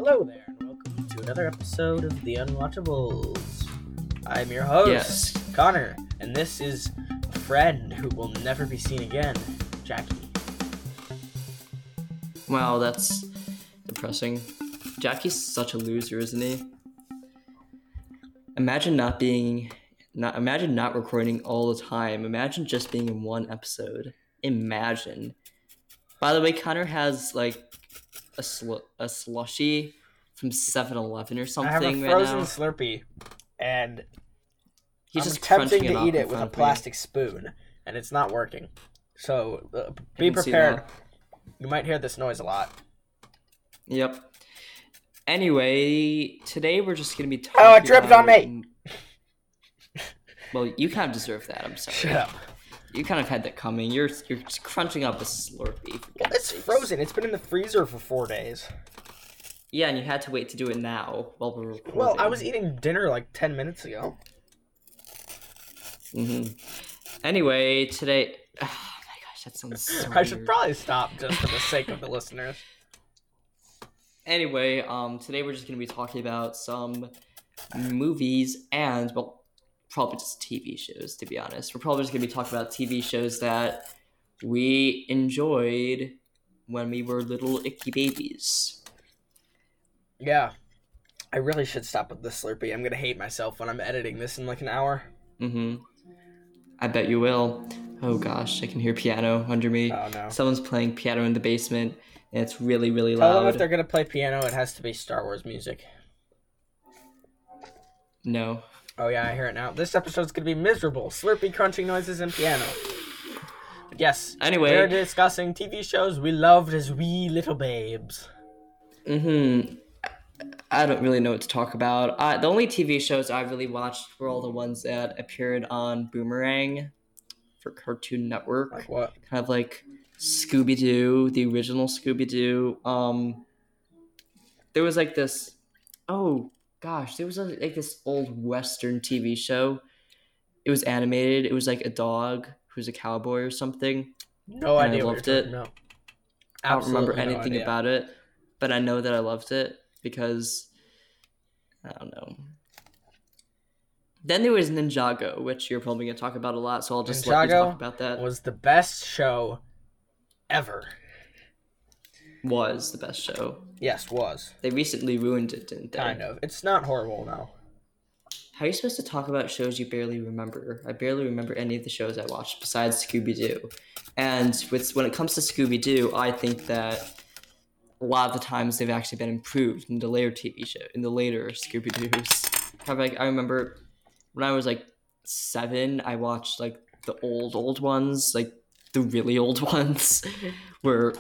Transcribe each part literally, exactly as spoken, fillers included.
Hello there, and welcome to another episode of The Unwatchables. I'm your host, Yes. Connor, and this is a friend who will never be seen again, Jackie. Wow, that's depressing. Jackie's such a loser, isn't he? Imagine not being, not imagine not recording all the time. Imagine just being in one episode. Imagine. By the way, Connor has like a sl- a slushy from seven eleven or something I have a right frozen now. Slurpee, and He's I'm just attempting crunching to it eat up it in with a front of me. plastic spoon, and it's not working. So uh, be can see prepared. that. You might hear this noise a lot. Yep. Anyway, today we're just gonna be talking. Oh, it dripped on about- me! Well, you kind of deserve that. I'm sorry. Shut up. You kind of had that coming. You're you're just crunching up a Slurpee. for Well, God's it's sakes. frozen. It's been in the freezer for four days. Yeah, and you had to wait to do it now while we're recording. Well, I was eating dinner like ten minutes ago. hmm Anyway, today. Oh my gosh, that sounds so I should weird. probably stop just for the sake of the listeners. Anyway, um, today we're just gonna be talking about some movies and well, probably just T V shows. To be honest, we're probably just gonna be talking about T V shows that we enjoyed when we were little icky babies. Yeah. I really should stop with this Slurpee. I'm gonna hate myself when I'm editing this in like an hour. Mm-hmm. I bet you will. Oh gosh, I can hear piano under me. Oh no. Someone's playing piano in the basement, and it's really, really Tell them if loud. they're gonna play piano, it has to be Star Wars music. No. Oh yeah, I hear it now. This episode's gonna be miserable. Slurpee crunching noises and piano. But yes, Anyway. we're discussing T V shows we loved as wee little babes. Mm-hmm. I don't really know what to talk about. Uh, the only T V shows I really watched were all the ones that appeared on Boomerang for Cartoon Network. Like what? Kind of like Scooby-Doo, the original Scooby-Doo. Um, there was like this, oh gosh, there was a, like this old Western T V show. It was animated. It was like a dog who's a cowboy or something. No And I idea what loved you're it. talking about. I don't remember Absolutely no anything idea. about it, but I know that I loved it because I don't know. Then there was Ninjago, which you're probably gonna talk about a lot, so I'll just let you Ninjago talk about that. was the best show ever. Was the best show. Yes, was. They recently ruined it, didn't they? Kind of. It's not horrible now. How are you supposed to talk about shows you barely remember? I barely remember any of the shows I watched besides Scooby-Doo. And with when it comes to Scooby-Doo, I think that a lot of the times they've actually been improved in the later T V show, in the later Scooby-Doos. Kind of like, I remember when I was like seven, I watched like the old, old ones, like the really old ones, where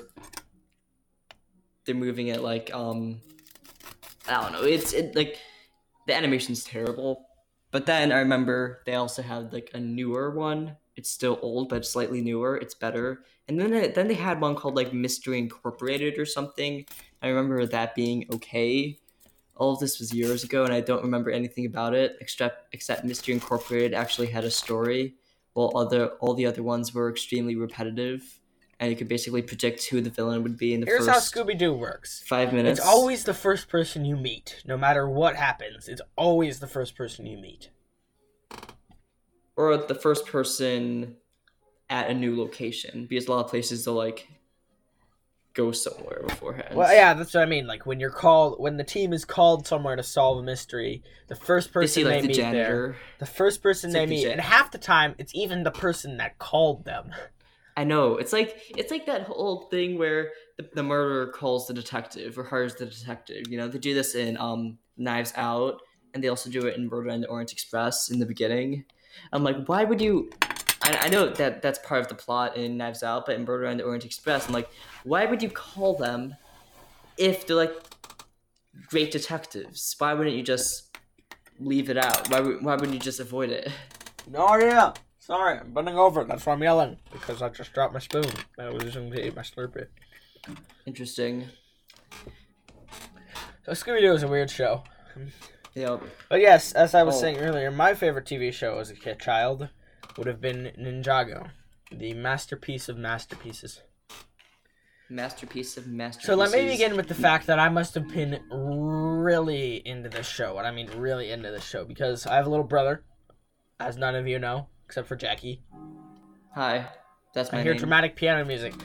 they're moving it like, um, I don't know, it's it like, the animation's terrible. But then I remember they also had like a newer one. It's still old, but slightly newer. It's better. And then they, then they had one called like Mystery Incorporated or something. I remember that being okay. All of this was years ago, and I don't remember anything about it except except Mystery Incorporated actually had a story, while other all the other ones were extremely repetitive, and you could basically predict who the villain would be in the Here's first how Scooby-Doo works. five minutes. It's always the first person you meet. No matter what happens, it's always the first person you meet. Or the first person at a new location, because a lot of places they'll like go somewhere beforehand. Well, yeah, that's what I mean. Like when you're called, when the team is called somewhere to solve a mystery, the first they see person they, like the meet there, janitor. the first person It's they like the meet, jan- and half the time it's even the person that called them. I know. It's like it's like that whole thing where the, the murderer calls the detective or hires the detective. You know, they do this in um Knives Out, and they also do it in Murder on the Orient Express in the beginning. I'm like, why would you? I, I know that that's part of the plot in Knives Out, but in Murder on the Orient Express, I'm like, why would you call them if they're like great detectives? Why wouldn't you just leave it out? Why would- why wouldn't you just avoid it? No, yeah. Sorry, I'm bending over. That's why I'm yelling, because I just dropped my spoon. I was going to eat my Slurpee. Interesting. So Scooby-Doo is a weird show. Yep. But yes, as I was Oh. saying earlier, my favorite T V show as a kid child would have been Ninjago, the masterpiece of masterpieces. Masterpiece of masterpieces. So let me begin with the fact that I must have been really into this show, and I mean really into this show, because I have a little brother, as none of you know, except for Jackie. Hi, that's my I hear name. dramatic piano music.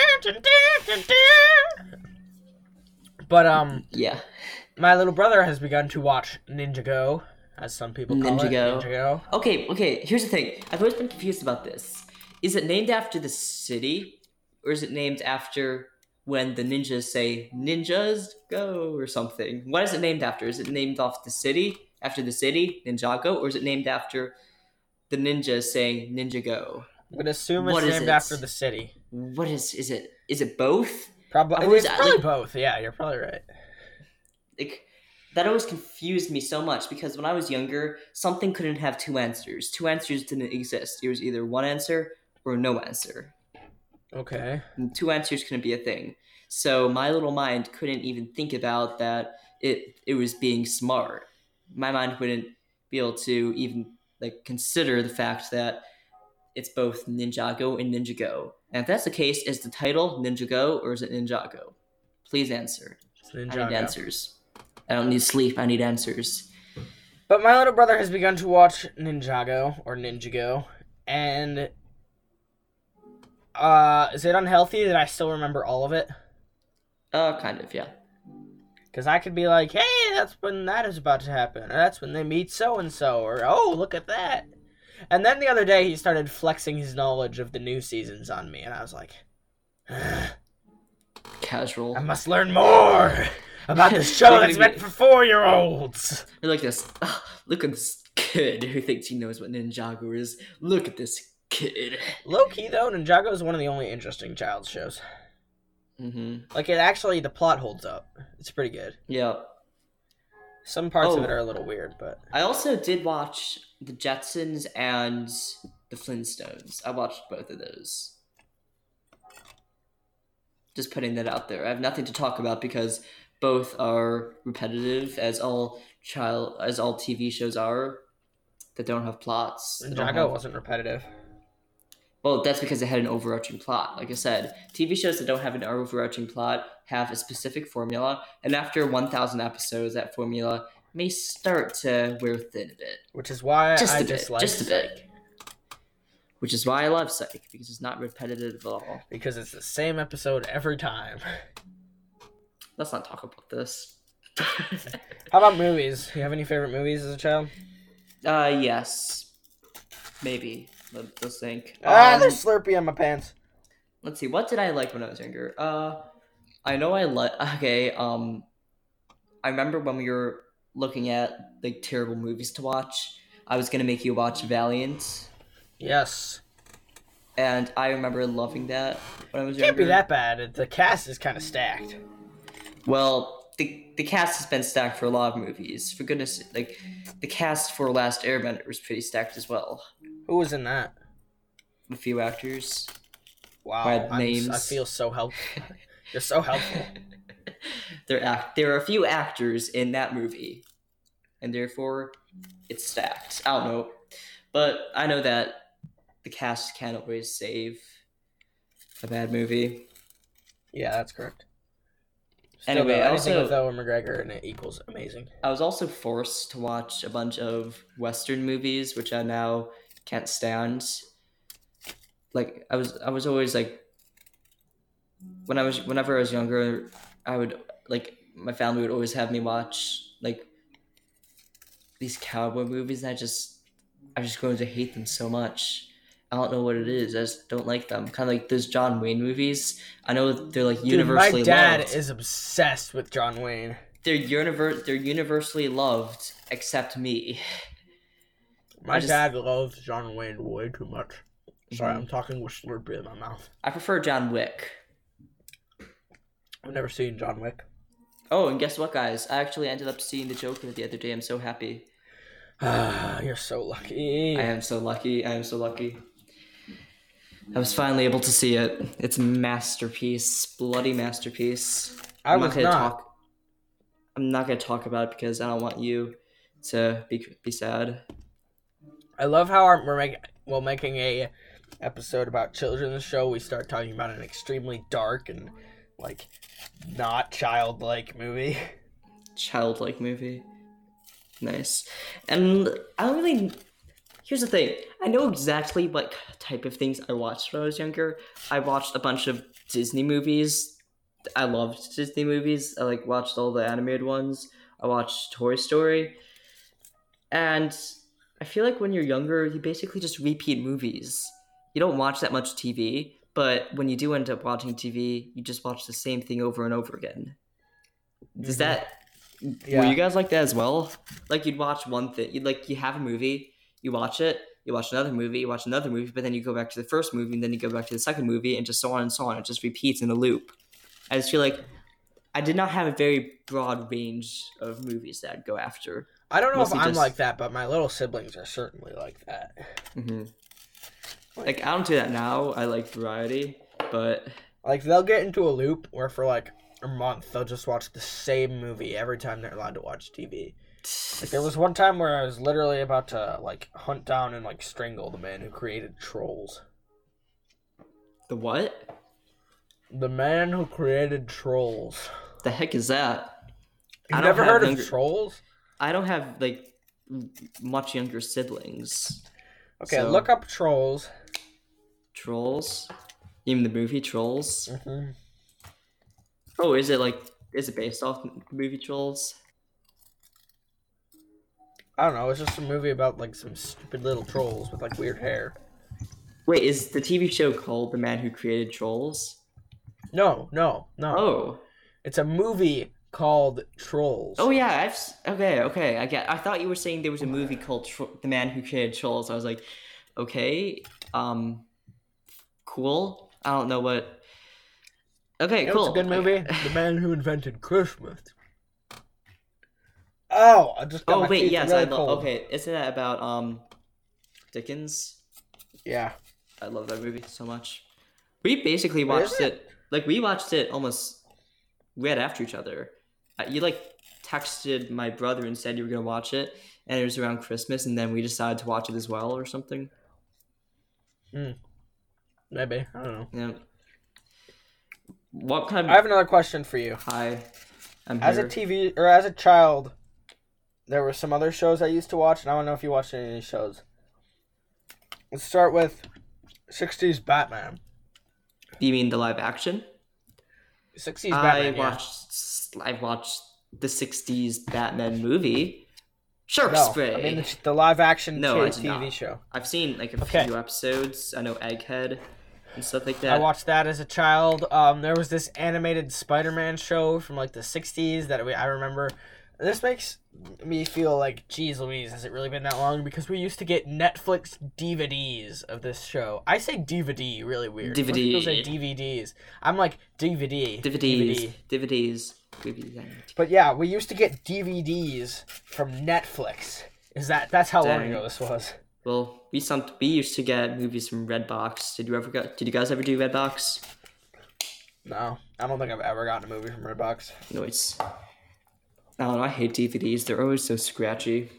But, um... Yeah. my little brother has begun to watch Ninjago, as some people call Ninjago. it. Ninjago. Okay, okay, here's the thing. I've always been confused about this. Is it named after the city, or is it named after when the ninjas say, ninjas go, or something? What is it named after? Is it named off the city, after the city, Ninjago, or is it named after the ninjas saying Ninjago? I'm going to assume it's What is named it? after the city. What is, is it? Is it both? Probably, I've always- it's probably like- both. Yeah, you're probably right. Like, that always confused me so much because when I was younger, something couldn't have two answers. Two answers didn't exist. It was either one answer or no answer. Okay. And two answers couldn't be a thing. So my little mind couldn't even think about that it it was being smart. My mind wouldn't be able to even like consider the fact that it's both Ninjago and Ninjago. And if that's the case, is the title Ninjago or is it Ninjago? Please answer. It's I need Ninjago. answers. I don't need sleep. I need answers. But my little brother has begun to watch Ninjago, or Ninjago, and uh, is it unhealthy that I still remember all of it? Uh, kind of, yeah. Because I could be like, hey, that's when that is about to happen, or that's when they meet so-and-so, or oh, look at that. And then the other day he started flexing his knowledge of the new seasons on me, and I was like, Casual. I must learn more about this show that's meant for four-year-olds. You're like this. "Ah, look at this kid who thinks he knows what Ninjago is. Look at this kid. Low-key, though, Ninjago is one of the only interesting child's shows. Mm-hmm. Like, it actually, the plot holds up. It's pretty good. Yeah. Some parts of Oh. it are a little weird, but... I also did watch the Jetsons and the Flintstones. I watched both of those. Just putting that out there. I have nothing to talk about because both are repetitive, as all child, as all T V shows are that don't have plots. They don't Ninjago have- wasn't repetitive. Well, that's because they had an overarching plot. Like I said, T V shows that don't have an overarching plot have a specific formula, and after one thousand episodes, that formula may start to wear thin a bit. Which is why Just I a bit, dislike just a bit. Psych. Which is why I love Psych, because it's not repetitive at all. Because it's the same episode every time. Let's not talk about this. How about movies? You have any favorite movies as a child? uh, yes. Maybe. Let, let's think. ah, Um, there's Slurpee on my pants. Let's see. What did I like when I was younger? Uh, I know I like. Okay. Um, I remember when we were looking at like terrible movies to watch. I was gonna make you watch Valiant, Yes. and I remember loving that when I was Can't younger. be that bad. The cast is kind of stacked. Well, the the cast has been stacked for a lot of movies. For goodness, like the cast for Last Airbender was pretty stacked as well. Who was in that? A few actors. Wow. By I'm, names. I feel so helpful. You're so helpful. there act there are a few actors in that movie, and therefore it's stacked. I don't know, but I know that the cast can't always save a bad movie. Yeah, that's correct. Still, Anyway, though, I anything also- with Owen McGregor and it equals amazing. I was also forced to watch a bunch of Western movies, which I now can't stand. Like I was, I was always like, when I was, whenever I was younger, I would like my family would always have me watch like these cowboy movies, and I just, I just going to hate them so much. I don't know what it is. I just don't like them. Kind of like those John Wayne movies. I know they're like Dude, universally my dad loved. is obsessed with John Wayne. They're univer- They're universally loved, except me. My I just- dad loves John Wayne way too much. Sorry, Mhm. I'm talking with Slurpee in my mouth. I prefer John Wick. I've never seen John Wick. Oh, and guess what, guys? I actually ended up seeing the Joker the other day. I'm so happy. Ah, you're so lucky. I am so lucky. I am so lucky. I was finally able to see it. It's a masterpiece, bloody masterpiece. I I'm was gonna not. talk. I'm not gonna talk about it because I don't want you to be be sad. I love how our, we're making well making a episode about children's show, we start talking about an extremely dark and, like, not childlike movie. Childlike movie. Nice. And I don't really... Here's the thing. I know exactly what type of things I watched when I was younger. I watched a bunch of Disney movies. I loved Disney movies. I, like, watched all the animated ones. I watched Toy Story. And I feel like when you're younger, you basically just repeat movies. You don't watch that much T V, but when you do end up watching T V, you just watch the same thing over and over again. Does Mhm. that... Yeah. Were you guys like that as well? Like, you'd watch one thing, you'd like, you have a movie, you watch it, you watch another movie, you watch another movie, but then you go back to the first movie, and then you go back to the second movie, and just so on and so on. It just repeats in a loop. I just feel like I did not have a very broad range of movies that I'd go after. I don't know Mostly if I'm just- like that, but my little siblings are certainly like that. hmm Like, I don't do that now. I like variety, but Like, they'll get into a loop where for, like, a month, they'll just watch the same movie every time they're allowed to watch T V. Like, there was one time where I was literally about to, like, hunt down and, like, strangle the man who created Trolls. the what? The man who created Trolls. The heck is that? You've I don't never have heard younger- of Trolls? I don't have, like, much younger siblings. Okay, So- look up Trolls. Trolls? Even the movie Trolls? Mm-hmm. Oh, is it like, is it based off the movie Trolls? I don't know, it's just a movie about, like, some stupid little trolls with, like, weird hair. Wait, is the T V show called The Man Who Created Trolls? No, no, no. Oh. It's a movie called Trolls. Oh yeah, I've s- okay, okay. I get. I thought you were saying there was a movie called Tro- The Man Who Created Trolls. I was like, okay, um, cool. I don't know what. Okay, You know cool. what's a good movie? The Man Who Invented Christmas. Oh, I just got Oh my wait, teeth yes, really I love. cold. Okay, isn't that about um, Dickens? Yeah. I love that movie so much. We basically watched Is it? Like, we watched it almost right after each other. Uh, You like texted my brother and said you were gonna watch it, and it was around Christmas, and then we decided to watch it as well, or something. Maybe. I don't know. Yeah. What kind I of have another question for you. hi? I'm As here. a T V or as a child, there were some other shows I used to watch, and I don't know if you watched any of these shows. Let's start with sixties Batman. You mean the live action? sixties I Batman. yeah. watched. I watched the sixties Batman movie. Shark No, Spray. I mean the, the live action No, I T did V not. show. I've seen like a Okay. few episodes. I know Egghead and stuff like I that. watched that as a child. Um, there was this animated Spider-Man show from like the sixties that we, I remember. This makes me feel like, geez Louise, has it really been that long? Because we used to get Netflix D V Ds of this show. I say D V D really weird. D V D. Most people say D V Ds. I'm like D V D. D V Ds. D V D. D V Ds. D V Ds. But yeah, we used to get D V Ds from Netflix. Is that that's how long Dang. ago this was? Well, we some we used to get movies from Redbox. Did you ever get? Did you guys ever do Redbox? No, I don't think I've ever gotten a movie from Redbox. Noise. I don't know. I hate D V Ds. They're always so scratchy.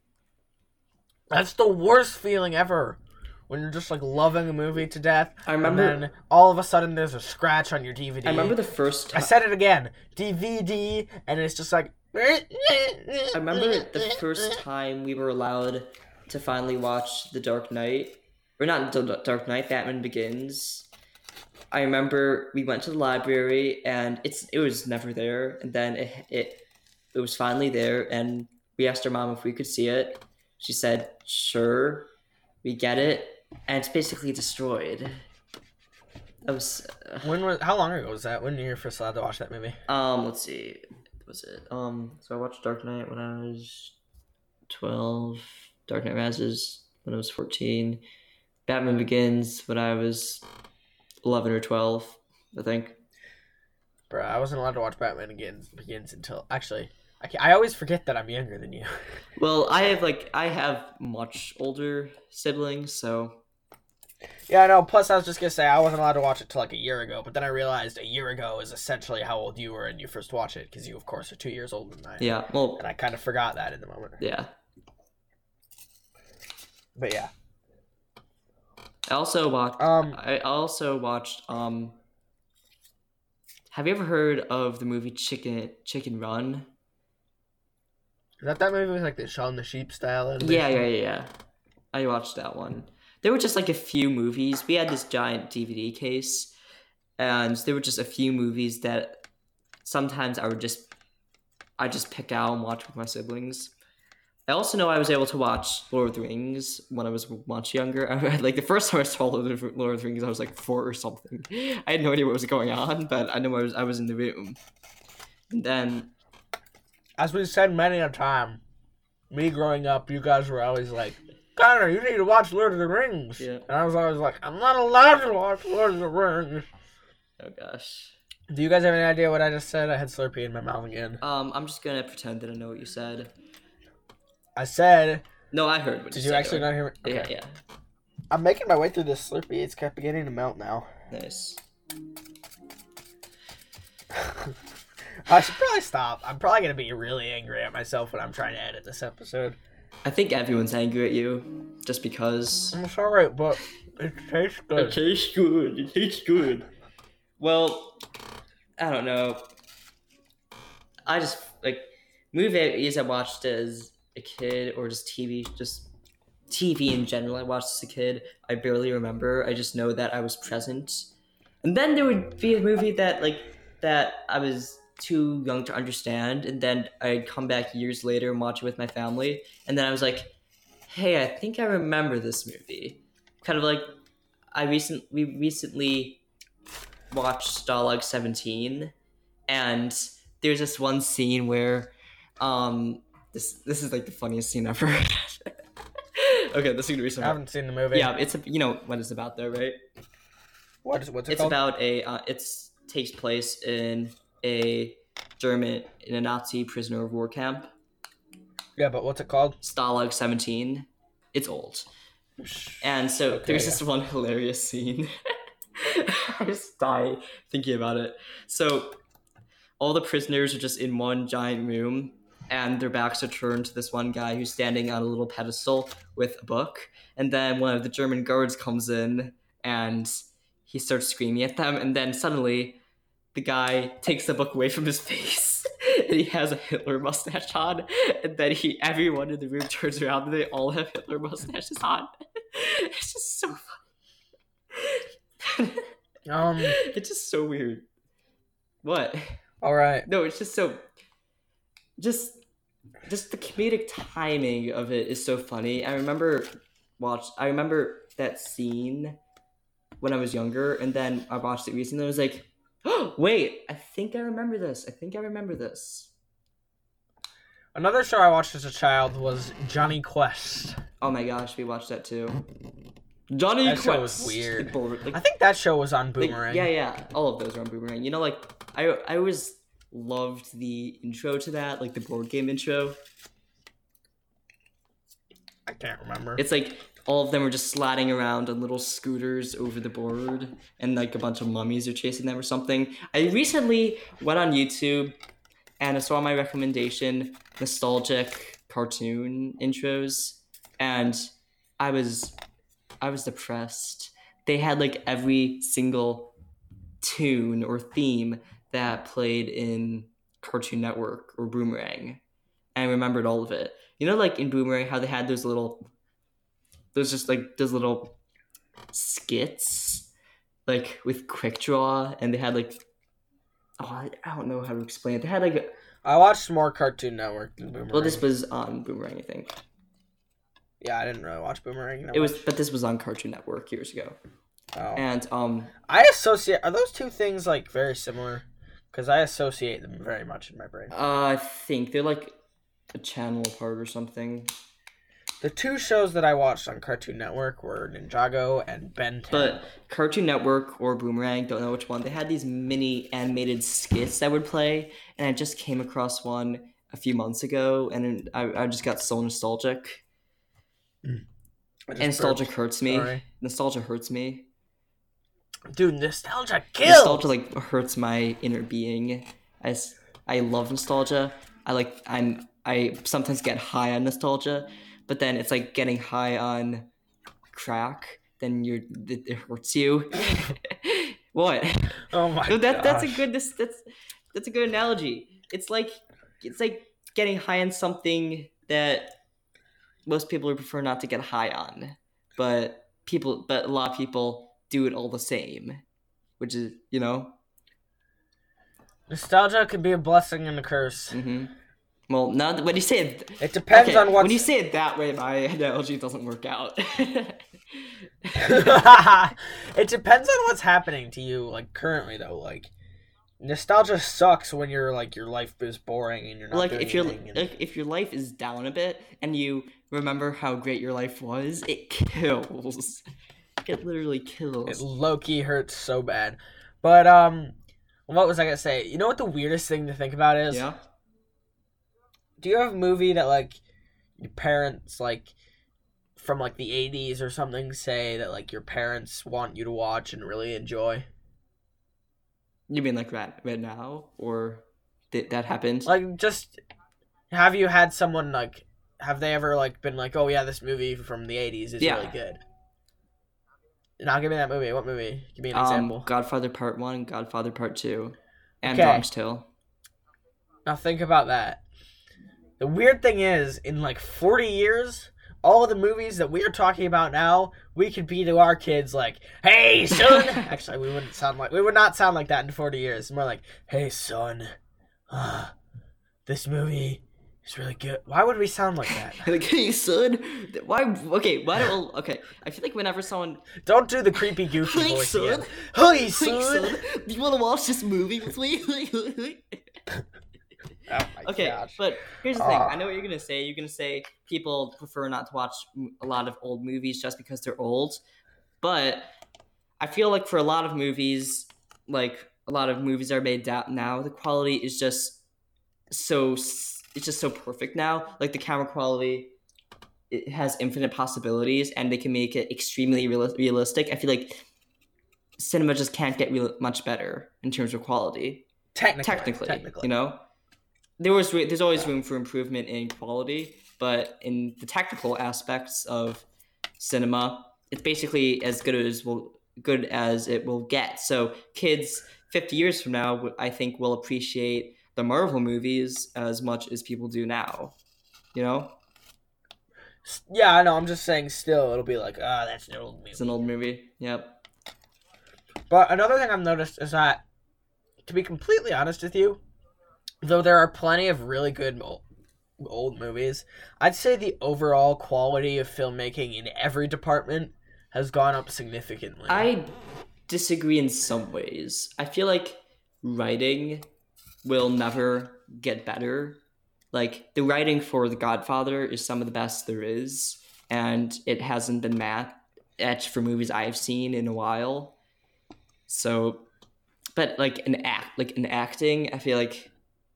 That's the worst feeling ever. When you're just like loving a movie to death, I remember- and then all of a sudden there's a scratch on your D V D. I remember the first I time. said it again, D V D, and it's just like. I remember the first time we were allowed to finally watch The Dark Knight, or not The Dark Knight, Batman Begins. I remember we went to the library and it's it was never there, and then it it it was finally there, and we asked our mom if we could see it. She said, "Sure, we get it," and it's basically destroyed. I was uh, When was? How long ago was that? When you were first allowed to watch that movie? um let's see, what was it um so I watched Dark Knight when I was twelve, Dark Knight Rises when I was fourteen, Batman Begins when I was eleven or twelve, I think. Bro, I wasn't allowed to watch Batman Begins, Begins until actually. I, can't, I always forget that I'm younger than you. Well, I have like I have much older siblings, so Yeah, I know. Plus, I was just gonna say I wasn't allowed to watch it till like a year ago, but then I realized a year ago is essentially how old you were and you first watched it, because you, of course, are two years older than I am. yeah, well, And I kind of forgot that in the moment. yeah. But yeah. I also watched. Um, I also watched. Um, have you ever heard of the movie Chicken Chicken Run? is that that movie with like the Shaun the Sheep style animation? Yeah, yeah, yeah, yeah. I watched that one. There were just like a few movies. We had this giant D V D case, and there were just a few movies that sometimes I would just, I just pick out and watch with my siblings. I also know I was able to watch Lord of the Rings when I was much younger. I had, like the first time I saw Lord of the Lord of the Rings, I was like four or something. I had no idea what was going on, but I know I was I was in the room. And then, as we've said many a time, me growing up, you guys were always like, Connor, you need to watch Lord of the Rings. Yeah. And I was always like, I'm not allowed to watch Lord of the Rings. oh gosh. Do you guys have any idea what I just said? I had Slurpee in my mouth again. Um, I'm just gonna pretend that I know what you said. I said... No, I heard what Did you you said. actually though. not hear me? Yeah, Okay. yeah. I'm making my way through this Slurpee. It's kept beginning to melt now. Nice. I should probably stop. I'm probably going to be really angry at myself when I'm trying to edit this episode. I think everyone's angry at you, just because. I'm sorry, but it tastes good. It tastes good. It tastes good. Well, I don't know. I just like movies I watched as a kid, or just T V, just T V in general. I watched as a kid. I barely remember. I just know that I was present. And then there would be a movie that like that I was too young to understand, and then I'd come back years later and watch it with my family, and then I was like, "Hey, I think I remember this movie." Kind of like I recent we recently watched Stalag seventeen, and there's this one scene where um this this is like the funniest scene ever. Okay, this is gonna be I some. haven't seen the movie. Yeah, it's a, you know what it's about though, right? What is, what's it It's called? about a uh, it's takes place in a German in a Nazi prisoner of war camp. Yeah, but what's it called? Stalag seventeen. It's old. And so Okay, there's yeah. this one hilarious scene. I just die thinking about it. So all the prisoners are just in one giant room, and their backs are turned to this one guy who's standing on a little pedestal with a book. And then one of the German guards comes in, and he starts screaming at them. And then suddenly the guy takes the book away from his face, and he has a Hitler mustache on. And then he, everyone in the room turns around, and they all have Hitler mustaches on. It's just so funny. Um, It's just so weird. What? all right. No, it's just so. Just, just the comedic timing of it is so funny. I remember watch. I remember that scene when I was younger, and then I watched it recently. And I was like, oh, wait, I think I remember this. I think I remember this. Another show I watched as a child was Johnny Quest. Oh my gosh, we watched that too. Johnny That Quest. show was weird. Like, bull- like- I think that show was on like, Boomerang. yeah, yeah, all of those are on Boomerang. You know, like I, I always loved the intro to that, like the board game intro. I can't remember. It's like all of them are just sliding around on little scooters over the board, and like a bunch of mummies are chasing them or something. I recently went on YouTube and I saw my recommendation nostalgic cartoon intros, and I was I was depressed. They had like every single tune or theme that played in Cartoon Network or Boomerang. And I remembered all of it. You know, like in Boomerang, how they had those little, those just like those little skits, like with Quick Draw, and they had like, oh, I I don't know how to explain it. They had like, a, I watched more Cartoon Network than Boomerang. well, this was on Boomerang, I think. Yeah, I didn't really watch Boomerang. that It was, much. but this was on Cartoon Network years ago. Oh. And um, I associate. Are those two things like very similar? Because I associate them very much in my brain. uh, I think they're like a channel apart or something. The two shows that I watched on Cartoon Network were Ninjago and Ben ten. But Cartoon Network or Boomerang, don't know which one, they had these mini animated skits that would play, and I just came across one a few months ago, and I, I just got so nostalgic. I just And nostalgia burped. hurts me. Sorry. Nostalgia hurts me. Dude, nostalgia kills. Nostalgia like hurts my inner being. I, s- I love nostalgia. I like I'm I sometimes get high on nostalgia, but then it's like getting high on crack. then you're it, it hurts you. What? Oh my No, that that's a gosh. good this that's that's a good analogy. It's like it's like getting high on something that most people would prefer not to get high on, but people but a lot of people do it all the same, which is you know. Nostalgia can be a blessing and a curse. Mm-hmm. Well, now that- when you say it, It depends okay, on what's... when you say it that way, my analogy doesn't work out. It depends on what's happening to you, like, currently, though. Like, nostalgia sucks when you're, like, your life is boring and you're not like doing if your anything. And... like, if your life is down a bit and you remember how great your life was, it kills. It literally kills. It low-key hurts so bad. But, um, what was I gonna say? You know what the weirdest thing to think about is? Yeah. Do you have a movie that, like, your parents, like, from, like, the eighties or something say that, like, your parents want you to watch and really enjoy? You mean like right, right now? Or th- that happened? Like, just, have you had someone, like, have they ever, like, been like, oh, yeah, this movie from the eighties is Yeah. really good? Now, give me that movie. What movie? Give me an um, example. Godfather Part one, Godfather Part two, and Okay. Dog's Tale. Now, think about that. The weird thing is, in, like, forty years... all of the movies that we're talking about now, we could be to our kids like, "Hey, son." Actually, we wouldn't sound like we would not sound like that in forty years. More like, "Hey, son, uh, this movie is really good." Why would we sound like that? Like, hey, son, why? Okay, why don't? Okay, I feel like whenever someone, Don't do the creepy, goofy hey, voice son, again. Hey, hey, son. son, do you want to watch this movie with me? Oh my Okay, gosh. but here's the thing. Ah. I know what you're gonna say. You're gonna say people prefer not to watch m- a lot of old movies just because they're old. But I feel like for a lot of movies, like a lot of movies are made da- now, the quality is just so s- it's just so perfect now. Like the camera quality, it has infinite possibilities, and they can make it extremely real- realistic. I feel like cinema just can't get real- much better in terms of quality. Technically, Technically, technically, you know. There was re- there's always room for improvement in quality, but in the technical aspects of cinema, it's basically as good as will good as it will get. So kids fifty years from now, w- I think, will appreciate the Marvel movies as much as people do now. You know, Yeah, I know. I'm just saying. Still, it'll be like, ah, that's an old movie. it's an old movie. Yep. But another thing I've noticed is that, to be completely honest with you, though there are plenty of really good o- old movies, I'd say the overall quality of filmmaking in every department has gone up significantly. I disagree in some ways. I feel like writing will never get better. Like the writing for The Godfather is some of the best there is, and it hasn't been mat- etched for movies I've seen in a while. So, but like an act, like an acting, I feel like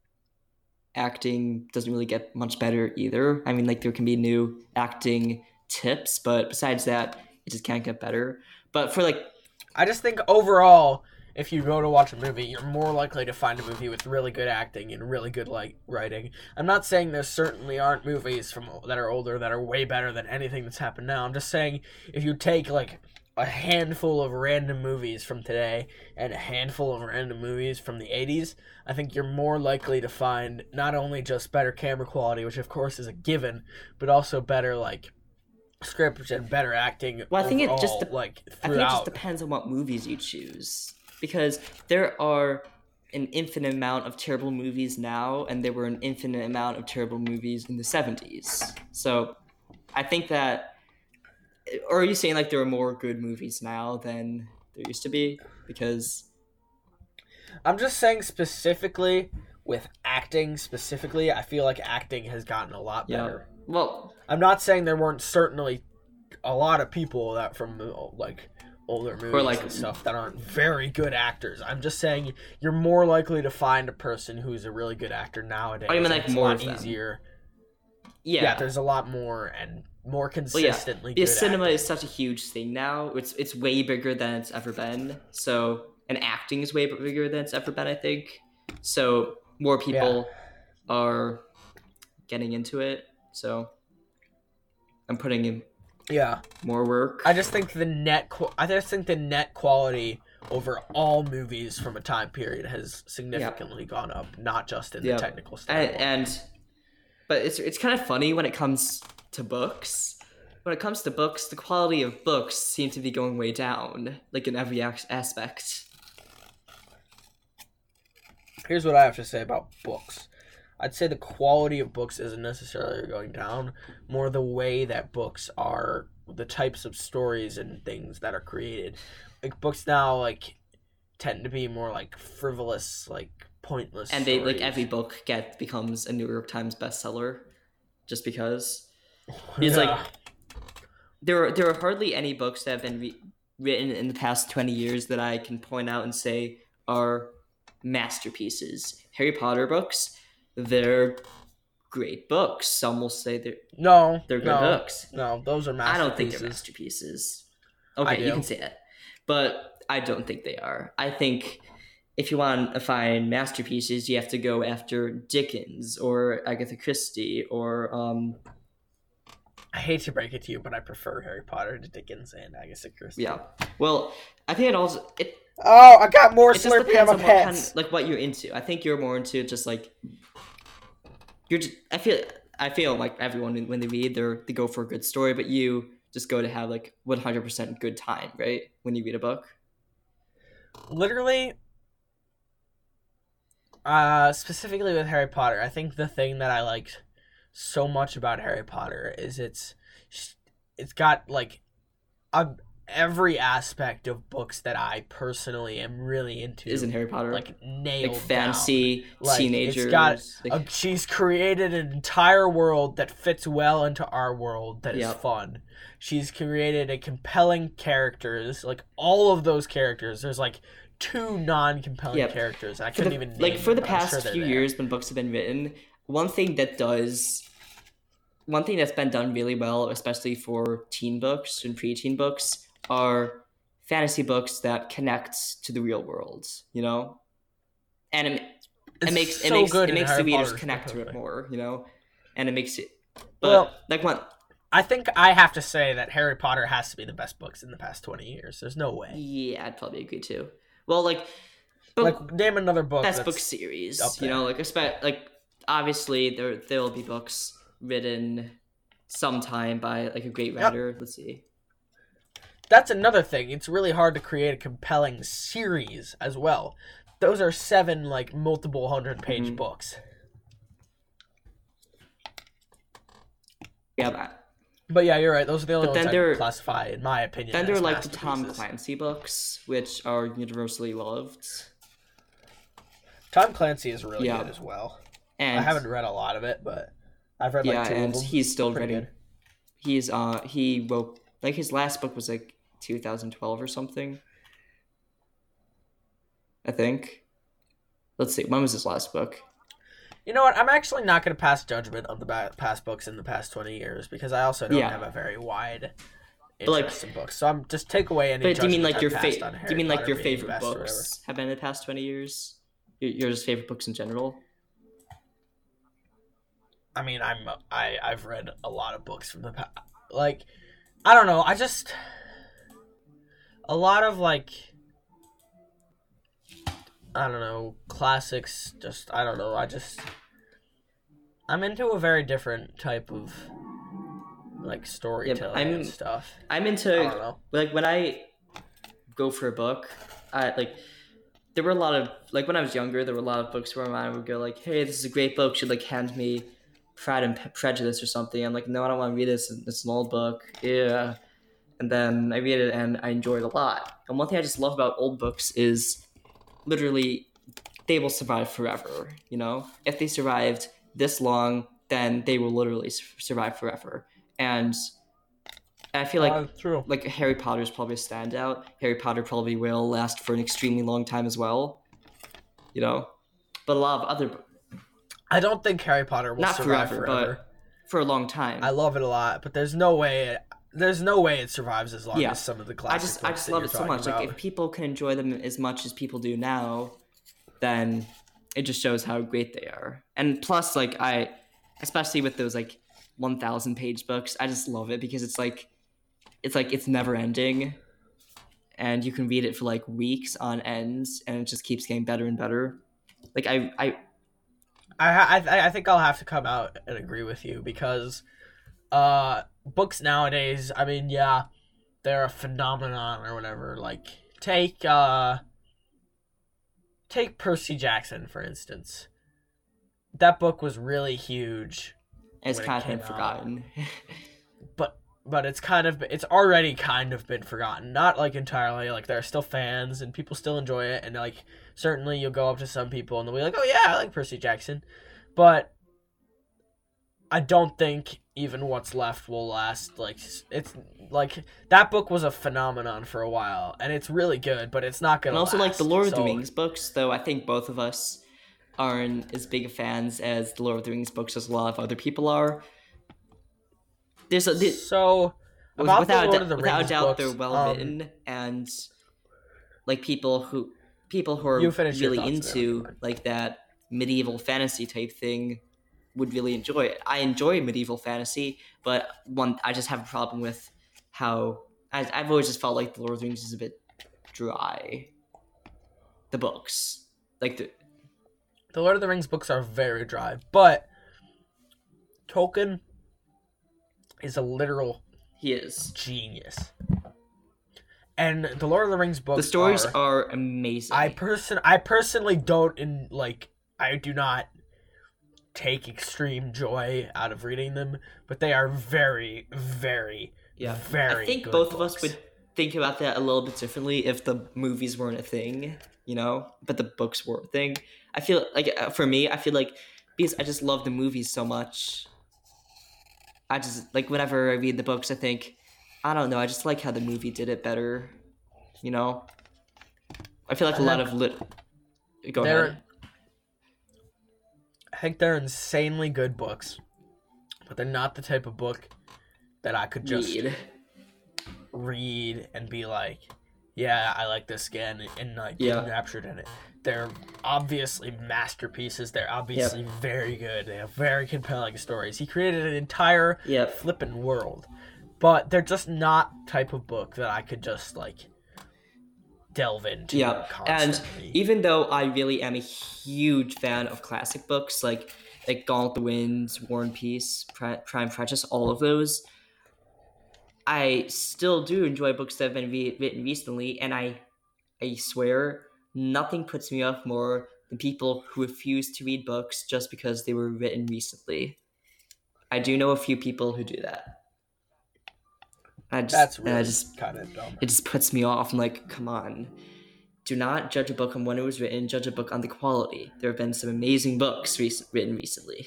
acting doesn't really get much better either. I mean, like there can be new acting tips, but besides that, it just can't get better. But for like, I just think overall, if you go to watch a movie, you're more likely to find a movie with really good acting and really good like writing. I'm not saying there certainly aren't movies from that are older that are way better than anything that's happened now. I'm just saying if you take like a handful of random movies from today and a handful of random movies from the eighties, I think you're more likely to find not only just better camera quality, which of course is a given, but also better like script and better acting. well, I think it overall, just de- like I think it throughout. just depends on what movies you choose, because there are an infinite amount of terrible movies now, and there were an infinite amount of terrible movies in the seventies. So, I think that, or are you saying like there are more good movies now than there used to be? Because I'm just saying specifically with acting specifically, I feel like acting has gotten a lot yeah, better. well, I'm not saying there weren't certainly a lot of people that from like older movies like- and stuff that aren't very good actors. I'm just saying you're more likely to find a person who's a really good actor nowadays. Oh, you mean, like, It's more a of lot them. easier. yeah, Yeah, there's a lot more and more well, yeah, consistently because good cinema acting. is such a huge thing now. It's it's way bigger than it's ever been. So, and acting is way bigger than it's ever been, I think. So more people are getting into it. So I'm putting in Yeah. more work. I just think the net qu- I just think the net quality over all movies from a time period has significantly yeah. gone up, not just in yeah. the technical stuff. And, and but it's it's kind of funny when it comes to books. When it comes to books, the quality of books seem to be going way down, like in every aspect. Here's what I have to say about books. I'd say the quality of books isn't necessarily going down, more the way that books are, the types of stories and things that are created. Like books now, like, tend to be more like frivolous, like pointless. And they stories. like every book get becomes a New York Times bestseller, just because. It's yeah. like there are there are hardly any books that have been re- written in the past twenty years that I can point out and say are masterpieces. Harry Potter books, they're great books. Some will say they're no, they're good no, books. No, those are masterpieces. I don't think they're masterpieces. Okay, you can say it, but I don't think they are. I think if you want to find masterpieces, you have to go after Dickens or Agatha Christie or um. I hate to break it to you, but I prefer Harry Potter to Dickens and Agatha Christie. Yeah. Well, I think it also it. Oh, I got more Slurpee on my on pants. What kind of, like what you're into. I think you're more into just like. You're. Just, I feel. I feel like everyone when they read, they they go for a good story, but you just go to have like one hundred percent good time, right? When you read a book. Literally. Uh, specifically with Harry Potter, I think the thing that I liked so much about Harry Potter is it's it's got like a, every aspect of books that I personally am really into. Isn't Harry Potter like nailed like fancy down. Like, teenagers? It's got like... a, she's created an entire world that fits well into our world that is yep. fun. She's created a compelling characters, like all of those characters. There's like two non-compelling yep. characters. I couldn't the, even name like for the them, past sure few there. years when books have been written. One thing that does, one thing that's been done really well, especially for teen books and preteen books, are fantasy books that connect to the real world. You know, and it, it makes so it makes good it makes Harry the readers Potter's connect to it more. You know, and it makes it. But well, like one, I think I have to say that Harry Potter has to be the best books in the past twenty years. There's no way. Yeah, I'd probably agree too. Well, like, but like name another book. Best that's book series. You know, like expect like. Obviously, there there will be books written sometime by like a great writer. Yep. Let's see. That's another thing. It's really hard to create a compelling series as well. Those are seven like multiple hundred page mm-hmm. books. Yeah, that. But yeah, you're right. Those are the only but ones I there, classify, in my opinion. Then there are like the Tom Clancy books, which are universally loved. Tom Clancy is really yeah. good as well. And I haven't read a lot of it, but I've read like yeah, two and of them. he's still Pretty writing. Good. He's uh he wrote like his last book was like two thousand twelve or something. I think. Let's see. When was his last book? You know what? I'm actually not going to pass judgment on the ba- past books in the past twenty years because I also don't yeah. have a very wide like, interest in books. So I'm just take away any. But do you mean like your favorite? Do you mean like your favorite books have been in the past twenty years? Your, your just favorite books in general? I mean, I'm I I've read a lot of books from the past. Like, I don't know. I just a lot of like I don't know classics. Just I don't know. I just I'm into a very different type of like storytelling yeah, and stuff. I'm into I don't know. Like when I go for a book, I like. There were a lot of like when I was younger. There were a lot of books where my mind would go like, "Hey, this is a great book." Should like hand me Pride and Prejudice or something. I'm like, no, I don't want to read this. It's an old book. Yeah. And then I read it and I enjoy it a lot. And one thing I just love about old books is literally they will survive forever. You know, if they survived this long, then they will literally survive forever. And I feel like uh, true. like Harry Potter is probably a standout. Harry Potter probably will last for an extremely long time as well. You know, but a lot of other books. I don't think Harry Potter will Not survive forever, forever, but for a long time. I love it a lot, but there's no way it, there's no way it survives as long yeah. as some of the I classic just books I just that love you're it so talking much. about. Like if people can enjoy them as much as people do now, then it just shows how great they are. And plus, like I, especially with those like one thousand page books, I just love it because it's like it's like it's never ending, and you can read it for like weeks on ends, and it just keeps getting better and better. Like I, I, I, I, I think I'll have to come out and agree with you because, uh, books nowadays. I mean, yeah, they're a phenomenon or whatever. Like, take uh, take Percy Jackson for instance. That book was really huge. It's when it kind of came been out. forgotten. but but it's kind of it's already kind of been forgotten. Not like entirely. Like there are still fans and people still enjoy it, and like certainly you'll go up to some people and they'll be like, "Oh yeah, I like Percy Jackson," but I don't think even what's left will last. Like it's like that book was a phenomenon for a while, and it's really good, but it's not gonna. And also last, like the Lord of the so... Rings books, though I think both of us aren't as big fans as the Lord of the Rings books as a lot of other people are. There's a there's, so about without the Lord a, of the without a Rings doubt books, they're well um, written, and like people who people who are You finish your really thoughts there. into like that medieval fantasy type thing would really enjoy it. I enjoy medieval fantasy, but one I just have a problem with how I, I've always just felt like the Lord of the Rings is a bit dry. The books, like the The Lord of the Rings books are very dry, but Tolkien is a literal he is. genius. And the Lord of the Rings books The stories are, are amazing. I person I personally don't in like I do not take extreme joy out of reading them, but they are very very yeah. very I think good both books. of us would think about that a little bit differently if the movies weren't a thing, you know, but the books were a thing. I feel like uh, for me, I feel like because I just love the movies so much, I just like whenever I read the books, I think, I don't know, I just like how the movie did it better, you know. I feel like a lot of lit. Go They're- ahead. I think they're insanely good books, but they're not the type of book that I could just Read. read and be like, yeah, I like this again, and like Yeah. get enraptured in it. They're obviously masterpieces. They're obviously very good. They have very compelling stories. He created an entire Yep. flippin' world, but they're just not type of book that I could just like delve into. Yeah, and constantly. even though I really am a huge fan of classic books like like Gone with the Wind, War and Peace, Pri- Prime Prejudice, all of those, I still do enjoy books that have been re- written recently, and I, I swear, nothing puts me off more than people who refuse to read books just because they were written recently. I do know a few people who do that. I just, That's and really I just kind of dumb. it just puts me off. I'm like, come on. Do not judge a book on when it was written, judge a book on the quality. There have been some amazing books rec- written recently.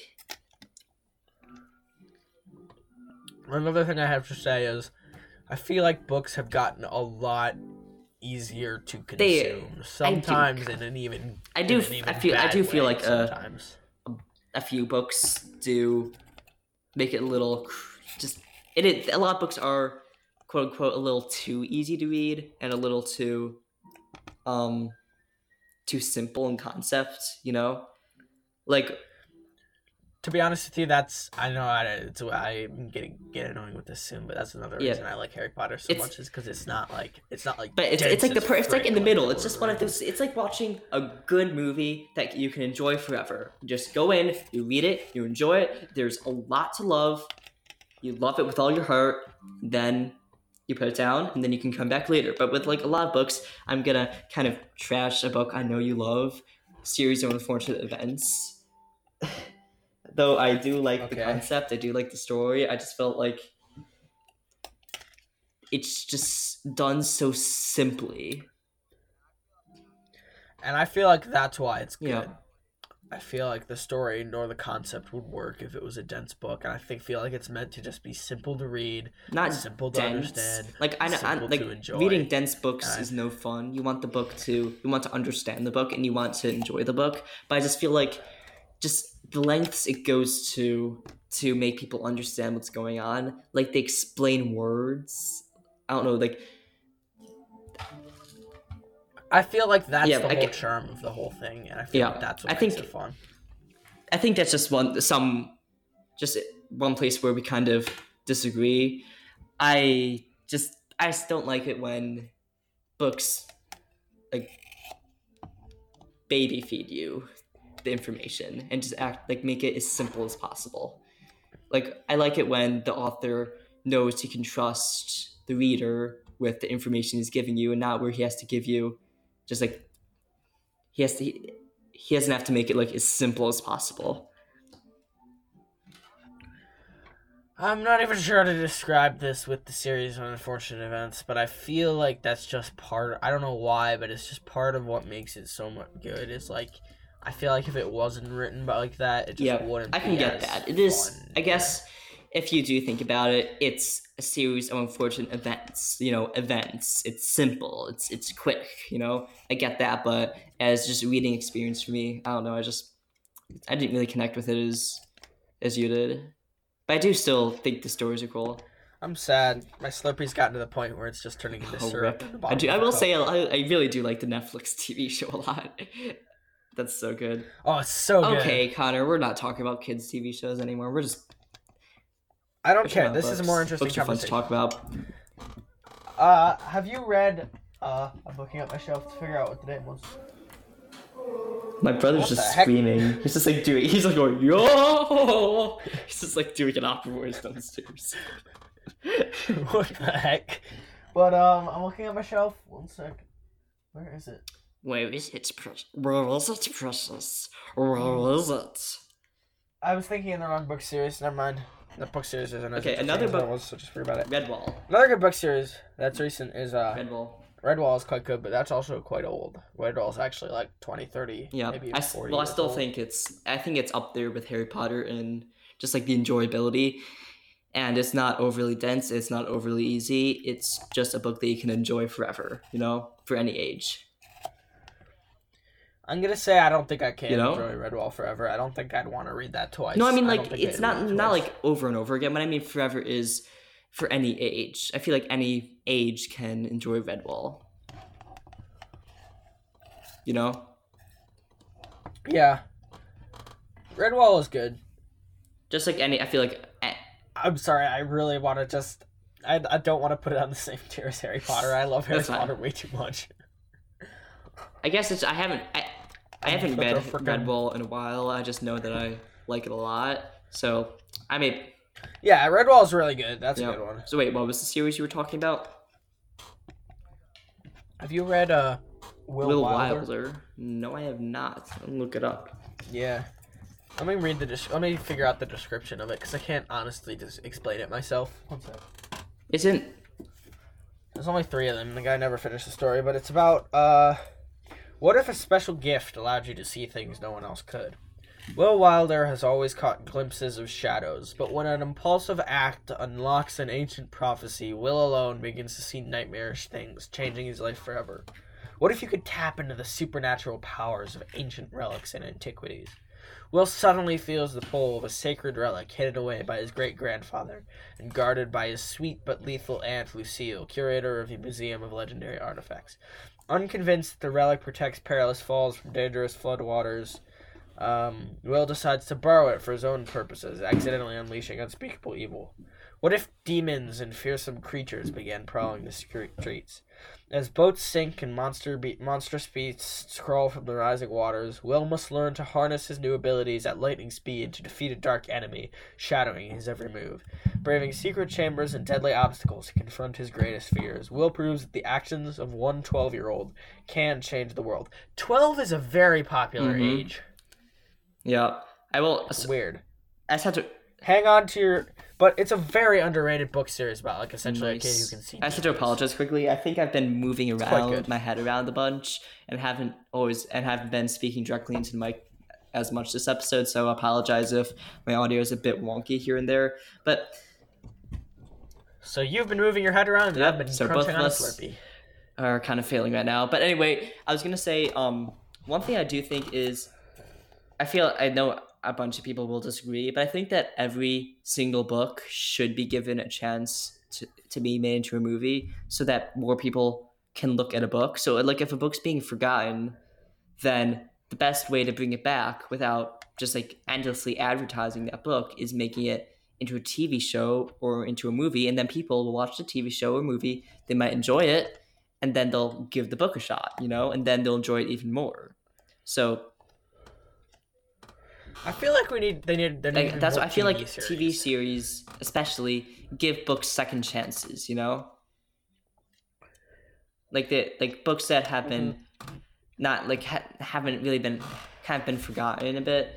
Another thing I have to say is, I feel like books have gotten a lot easier to consume. They- sometimes in an even I do in f- an I even feel- I bad do feel way like, uh, sometimes. A few books do make it a little cr- just it, it a lot of books are quote unquote a little too easy to read and a little too um too simple in concept, you know? Like To be honest with you, that's I know I, it's I'm getting get annoying with this soon, but that's another Yeah. reason I like Harry Potter so It's- much is because it's not like it's not like But it's, it's like the dense per- as it's like in the frick, middle. like It's just Lord one of of the those. It's like watching a good movie that you can enjoy forever. You just go in, you read it, you enjoy it. There's a lot to love. You love it with all your heart. Then you put it down, and then you can come back later. But with like a lot of books, I'm gonna kind of trash a book I know you love. Series of Unfortunate Events. Though I do like the Okay. concept, I do like the story. I just felt like it's just done so simply. And I feel like that's why it's good. Yeah. I feel like the story nor the concept would work if it was a dense book, and I think feel like it's meant to just be simple to read, Not simple to dense. understand, Like I know, I, simple like to enjoy. reading dense books And I- is no fun. You want the book to, you want to understand the book, and you want to enjoy the book. But I just feel like, just the lengths it goes to to make people understand what's going on. Like they explain words. I don't know, like I feel like that's Yeah, the I whole get- charm of the whole thing, and I feel Yeah, like that's what I makes think- it fun. I think that's just one some just one place where we kind of disagree. I just I just don't like it when books like baby feed you the information and just act like make it as simple as possible. Like I like it when the author knows he can trust the reader with the information he's giving you, and not where he has to give you just like he has to he, he doesn't have to make it like as simple as possible. I'm not even sure how to describe this with the series of unfortunate events, but I feel like that's just part. I don't know why, but it's just part of what makes it so much good. It's like I feel like if it wasn't written by like that, it just Yeah, wouldn't. I can be get as that. It is, fun. I guess, if you do think about it, it's a series of unfortunate events. You know, events. It's simple. It's it's quick. You know, I get that, but as just a reading experience for me, I don't know. I just I didn't really connect with it as as you did. But I do still think the stories are cool. I'm sad. My Slurpee's gotten to the point where it's just turning into Oh, syrup. rip. at the I bottom do. of I the will cup. say, I, I really do like the Netflix T V show a lot. That's so good. Oh, it's so good. Okay, Connor, we're not talking about kids' T V shows anymore. We're just. I don't we're care. talking This about is a books. more interesting Books are fun to conversation. talk about. Uh, have you read? Uh, I'm looking at my shelf to figure out what the name was. My brother's What the just heck? screaming. He's just like doing. He's like going yo. He's just like doing an opera voice downstairs. What the heck? But um, I'm looking at my shelf. One sec. Where is it? Where is it, precious? Where is it, precious? Where is it? I was thinking in the wrong book series. Never mind. The book series isn't as Okay, interesting another as that book- was, so just forget about it. Redwall. Another good book series that's recent is uh, Redwall. Redwall is quite good, but that's also quite old. Redwall is actually like twenty, thirty, Yeah, maybe I, s- forty well, I years still old. think it's. I think it's up there with Harry Potter and just like the enjoyability. And it's not overly dense. It's not overly easy. It's just a book that you can enjoy forever. You know, for any age. I'm gonna say I don't think I can You know? enjoy Redwall forever. I don't think I'd want to read that twice. No, I mean don't like think it's I'd not read it not twice. like over and over again. What I mean forever is for any age. I feel like any age can enjoy Redwall. You know? Yeah. Redwall is good. Just like any, I feel like eh, I'm sorry, I really want to just. I, I don't want to put it on the same tier as Harry Potter. I love Harry That's fine. Potter way too much. I guess it's I haven't I, I haven't Such read a frickin- Redwall in a while. I just know that I like it a lot. So I may Yeah, Redwall is really good. That's yeah. a good one. So wait, what was the series you were talking about? Have you read uh, Will, Will Wilder? Wilder? No, I have not. I'll look it up. Yeah. Let me read the. Des- let me figure out the description of it because I can't honestly just explain it myself. One sec. Isn't There's only three of them. The guy never finished the story, but it's about uh, what if a special gift allowed you to see things no one else could? Will Wilder has always caught glimpses of shadows, but when an impulsive act unlocks an ancient prophecy, Will alone begins to see nightmarish things, changing his life forever. What if you could tap into the supernatural powers of ancient relics and antiquities? Will suddenly feels the pull of a sacred relic hidden away by his great-grandfather and guarded by his sweet but lethal aunt Lucille, curator of the Museum of Legendary Artifacts. Unconvinced that the relic protects perilous falls from dangerous floodwaters, um, Will decides to borrow it for his own purposes, accidentally unleashing unspeakable evil. What if demons and fearsome creatures began prowling the streets? As boats sink and monster be- monstrous beasts crawl from the rising waters, Will must learn to harness his new abilities at lightning speed to defeat a dark enemy, shadowing his every move. Braving secret chambers and deadly obstacles to confront his greatest fears, Will proves that the actions of one twelve-year-old can change the world. twelve is a very popular Mhm. age. yeah. I will. It's weird. I just have to. Hang on to your... But it's a very underrated book series about, like, essentially a kid who Nice. can see I have to demons. apologize quickly. I think I've been moving quite around good. my head around a bunch and haven't always and haven't been speaking directly into the mic as much this episode. So I apologize if my audio is a bit wonky here and there. But So you've been moving your head around, and Yep, I've been so both crunching of on a us- Slurpee. are kind of failing right now. But anyway, I was gonna say, um, one thing I do think is, I feel I know a bunch of people will disagree, but I think that every single book should be given a chance to to be made into a movie, so that more people can look at a book. So, like, if a book's being forgotten, then the best way to bring it back without just like endlessly advertising that book is making it into a T V show or into a movie, and then people will watch the T V show or movie, they might enjoy it, and then they'll give the book a shot, you know, and then they'll enjoy it even more. So I feel like we need they need they need like, that's more what I feel T V like series. T V series especially give books second chances, you know? Like the like books that have been mm-hmm. not like ha- haven't really been kind of been forgotten a bit.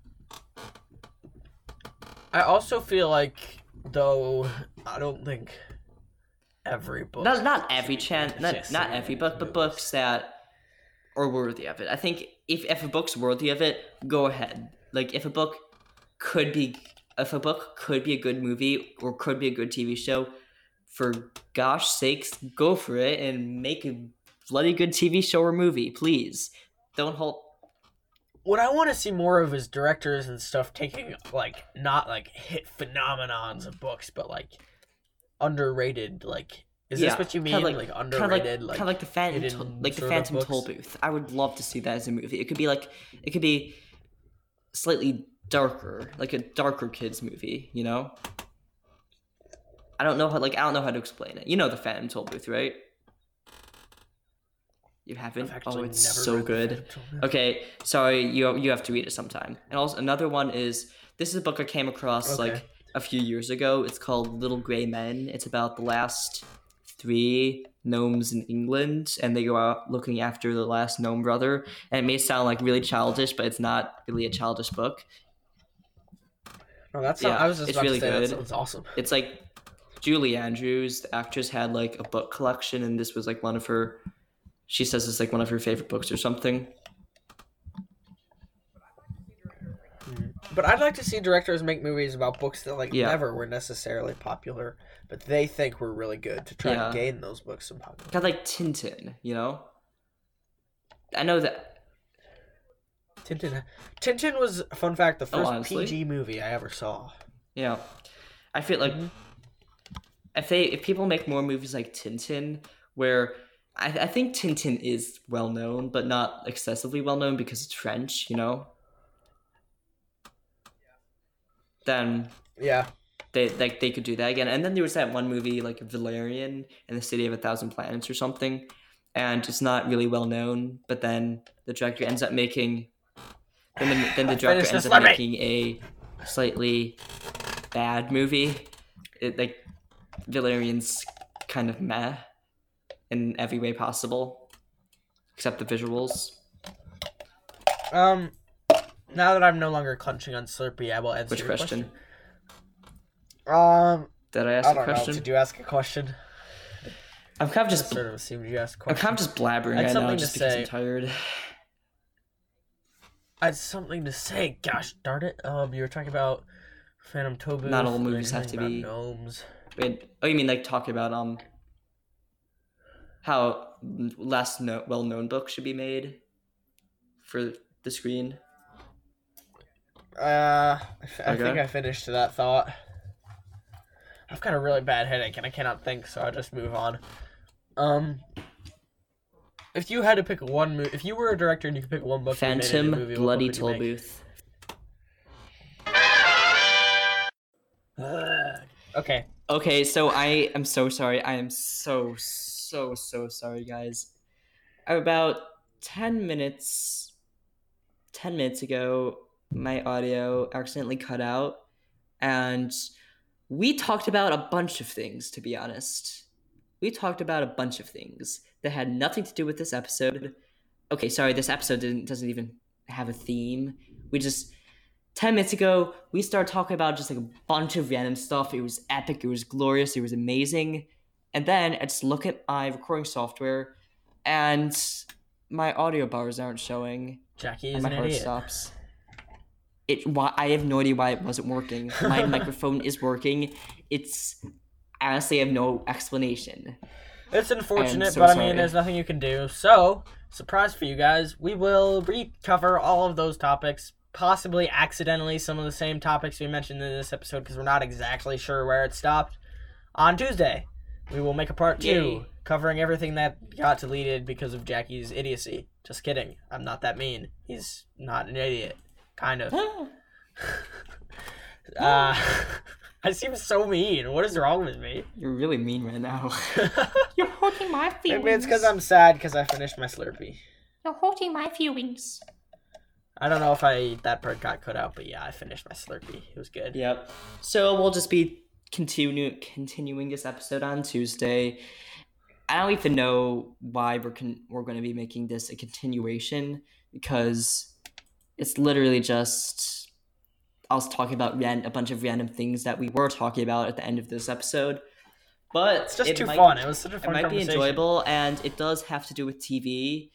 I also feel like though I don't think every book not not every chance not not every book, but books that are worthy of it. I think if if a book's worthy of it, go ahead. Like if a book could be if a book could be a good movie or could be a good T V show, for gosh sakes, go for it and make a bloody good T V show or movie, please. Don't hold. What I want to see more of is directors and stuff taking like not like hit phenomenons of books, but like underrated. Like, is yeah, this what you mean? Kind of like, like underrated, kind of like, like, kind of like the Phantom, like the Phantom Tollbooth. I would love to see that as a movie. It could be like it could be slightly darker, like a darker kids movie. You know. I don't know how like I don't know how to explain it. You know the Phantom Tollbooth, right? You haven't? Oh, it's so good. Okay, sorry, you you have to read it sometime. And also another one is this is a book I came across okay. like a few years ago. It's called Little Grey Men. It's about the last three gnomes in England, and they go out looking after the last gnome brother. And it may sound like really childish, but it's not really a childish book. Oh, that's yeah, not, I was just it's about really to say good. That sounds awesome. It's like Julie Andrews, the actress, had like a book collection, and this was like one of her. She says it's like one of her favorite books or something. But I'd like to see directors make movies about books that like yeah. never were necessarily popular, but they think were really good to try yeah. to gain those books some popularity. Kind of like Tintin, you know? I know that. Tintin. Tintin was, fun fact, the first oh, P G movie I ever saw. Yeah. I feel like mm-hmm. if they if people make more movies like Tintin, where I, I think Tintin is well known, but not excessively well known because it's French, you know. Then yeah, they like they could do that again. And then there was that one movie like Valerian and the City of a Thousand Planets or something, and it's not really well known. But then the director ends up making, then the, then the director ends up making a slightly bad movie. It like Valerian's kind of meh in every way possible, except the visuals. Um, now that I'm no longer clenching on Slurpee, I will answer Which your question? question. Um, did I ask I a don't question? know. Did you ask a question? I'm kind of just I sort of assumed you asked a I'm question. kind of just blabbering right now, just because I'm tired. I had something to say. Gosh darn it! Um, you were talking about Phantom Tollbooth. Not all movies have to be gnomes. Wait, oh, you mean like talking about um how less no- well-known books should be made for the screen? Uh, I okay. think I finished that thought. I've got a really bad headache and I cannot think, so I'll just move on. Um, if you had to pick one movie, if you were a director and you could pick one book, Phantom movie, Bloody Tollbooth. Uh, okay. Okay, so I am so sorry. I am so so so sorry, guys. About ten minutes, ten minutes ago, my audio accidentally cut out, and we talked about a bunch of things, to be honest. We talked about a bunch of things that had nothing to do with this episode. Okay, sorry, this episode didn't, doesn't even have a theme. We just, ten minutes ago, we started talking about just like a bunch of random stuff. It was epic, it was glorious, it was amazing. And then I just look at my recording software, and my audio bars aren't showing. Jackie is and my an heart idiot. stops. It. Why? I have no idea why it wasn't working. My microphone is working. It's honestly, I have no explanation. It's unfortunate, so but I sorry. mean, there's nothing you can do. So, surprise for you guys, we will recover all of those topics, possibly accidentally some of the same topics we mentioned in this episode, because we're not exactly sure where it stopped. On Tuesday, we will make a part two, Yay. covering everything that got deleted because of Jackie's idiocy. Just kidding. I'm not that mean. He's not an idiot. Kind of. uh, I seem so mean. What is wrong with me? You're really mean right now. You're hurting my feelings. Maybe it's because I'm sad because I finished my Slurpee. You're hurting my feelings. I don't know if I that part got cut out, but yeah, I finished my Slurpee. It was good. Yep. So we'll just be continue continuing this episode on Tuesday. I don't even know why we're con- we're going to be making this a continuation because it's literally just us talking about ran- a bunch of random things that we were talking about at the end of this episode. But It's just it too might- fun. It was such a It fun might be conversation. enjoyable, and it does have to do with T V.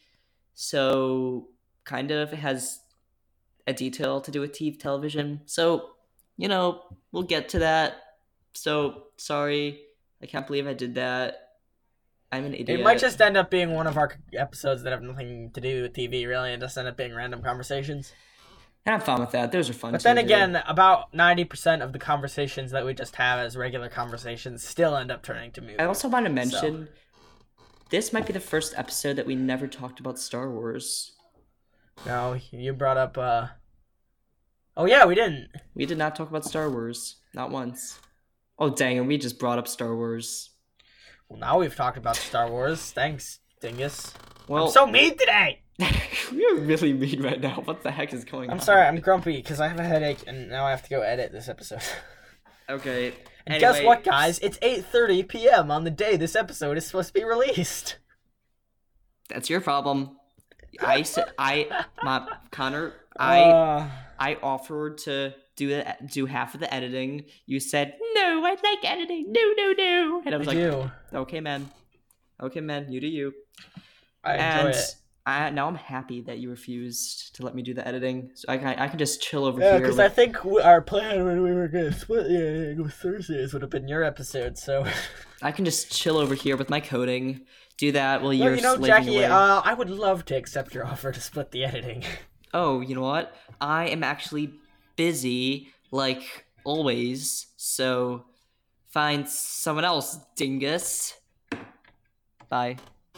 So kind of it has a detail to do with T V television. So, you know, we'll get to that. So sorry. I can't believe I did that. I'm an idiot. It might just end up being one of our episodes that have nothing to do with T V, really, and just end up being random conversations. And I'm fine with that. Those are fun But too, then dude. again, about ninety percent of the conversations that we just have as regular conversations still end up turning to movies. I also want to mention this might be the first episode that we never talked about Star Wars. No, you brought up, uh... Oh, yeah, we didn't. We did not talk about Star Wars. Not once. Oh, dang it. We just brought up Star Wars. Well, now we've talked about Star Wars. Thanks, dingus. Well, I'm so mean today! we're really mean right now. What the heck is going on? I'm sorry, I'm grumpy because I have a headache and now I have to go edit this episode. Okay. And Anyway, guess what, guys? It's eight thirty p.m. on the day this episode is supposed to be released. That's your problem. I said I my Connor. I Uh, I offered to do the, do half of the editing. You said no. I like editing. No, no, no. And I I was like, do. okay, man. Okay, man. You do you. I enjoy and it. I, now I'm happy that you refused to let me do the editing, so I can I can just chill over Yeah, here. because with- I think w- our plan when we were going to split the editing with Thursdays would have been your episode, so... I can just chill over here with my coding, do that while Well, you're you know, slaving Jackie, away. uh, I would love to accept your offer to split the editing. Oh, you know what? I am actually busy, like always, so find someone else, dingus. Bye.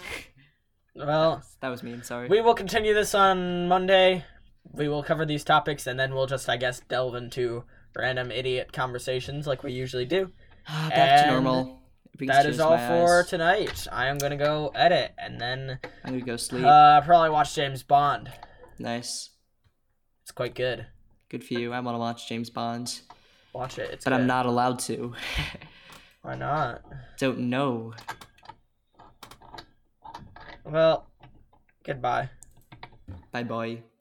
Well, That was mean, sorry. we will continue this on Monday. We will cover these topics, and then we'll just, I guess, delve into random idiot conversations like we usually do. Back to and normal. It brings That tears is to all my for eyes. tonight. I am going to go edit, and then I'm gonna go sleep. uh, probably watch James Bond. Nice. It's quite good. Good for you. I want to watch James Bond, Watch it. It's but good. I'm not allowed to. Why not? Don't know. Well, goodbye. Bye bye.